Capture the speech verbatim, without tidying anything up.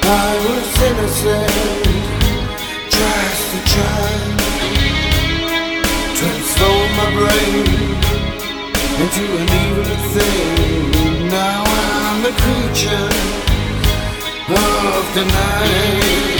I was innocent, tries to try transform my brain into an evil thing. Now I'm the creature of the night.